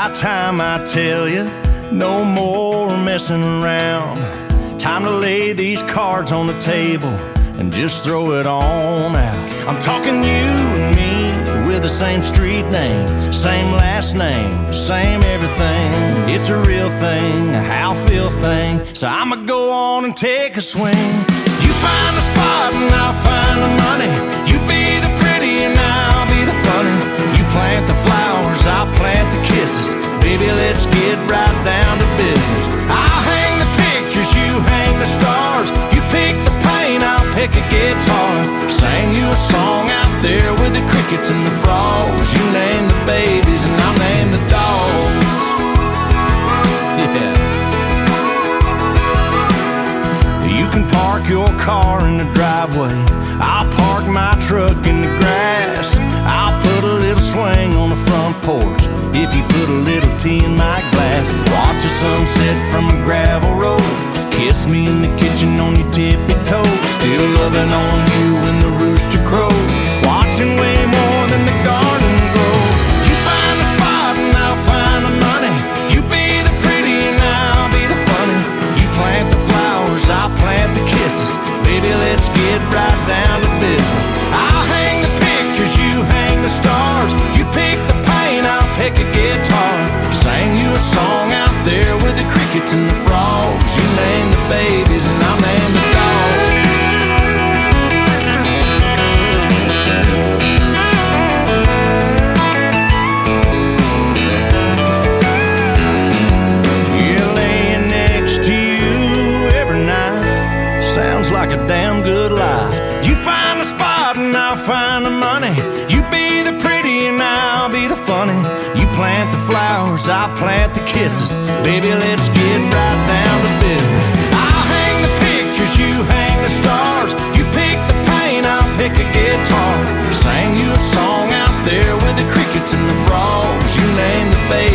about time I tell you, no more messing around. Time to lay these cards on the table and just throw it on out. I'm talking you and me with the same street name, same last name, same everything. It's a real thing, a how feel thing. So I'ma go on and take a swing. You find the spot and I'll find the money. You be the pretty and I'll be the funny. You plant the flowers, I'll plant the kisses. Baby, let's get right down to business. I'll hang the pictures, you hang the stars. You pick the paint, I'll pick a guitar. Sing you a song out there with the crickets and the frogs. You name the babies and I'll name the dogs. Yeah. You can park your car in the driveway, I'll park my truck in the grass. I'll put a little swing on the front porch if you put a little tea in my glass. Watch the sunset from a gravel road. Kiss me in the kitchen on your tippy toes. Still loving on you when the rooster crows. Watching way more than the garden grow. You find the spot and I'll find the money. You be the pretty and I'll be the funny. You plant the flowers, I'll plant the kisses. Baby, let's get right down to business. I'll hang the pictures, you hang the stars. You pick the paint, I'll pick a guitar. Sing you a song out there with the crickets and the frogs. You name the babies and I'll name the dogs. Yeah, laying next to you every night sounds like a damn good life. You find the spot and I'll find the money. You be the pretty and I'll be the funny. You plant the flowers, I'll plant the kisses. Baby, let's get right down to business. I'll hang the pictures, you hang the stars. You pick the paint, I'll pick a guitar. Sing you a song out there with the crickets and the frogs. You name the baby